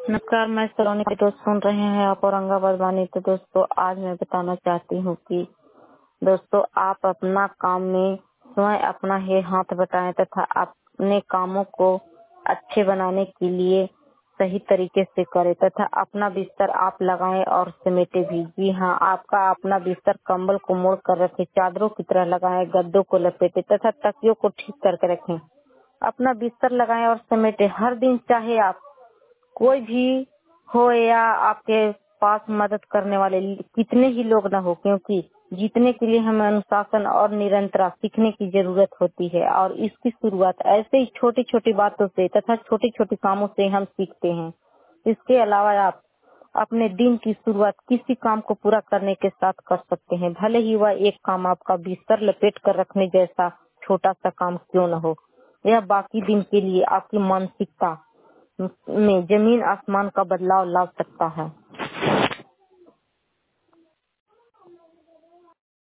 नमस्कार, मैं सलोनी के दोस्त सुन रहे हैं आप औरंगाबाद वानी। तो दोस्तों, आज मैं बताना चाहती हूँ कि दोस्तों, आप अपना काम में स्वयं अपना ही हाथ बटाएं तथा अपने कामों को अच्छे बनाने के लिए सही तरीके से करें तथा अपना बिस्तर आप लगाएं और समेटे भी। जी हाँ, आपका अपना बिस्तर कंबल को मोड़ कर रखें, चादरों की तरह लगाएं, गद्दों को लपेटे तथा तकियों को ठीक करके रखें। अपना बिस्तर लगाएं और समेटे हर दिन, चाहे आप कोई भी हो या आपके पास मदद करने वाले कितने ही लोग न हो, क्योंकि जीतने के लिए हमें अनुशासन और निरंतरता सीखने की जरूरत होती है और इसकी शुरुआत ऐसे ही छोटी छोटी बातों से तथा छोटे छोटे कामों से हम सीखते हैं। इसके अलावा आप अपने दिन की शुरुआत किसी काम को पूरा करने के साथ कर सकते हैं, भले ही वह एक काम आपका बिस्तर लपेट कर रखने जैसा छोटा सा काम क्यों न हो। यह बाकी दिन के लिए आपकी मानसिकता में जमीन आसमान का बदलाव ला सकता है।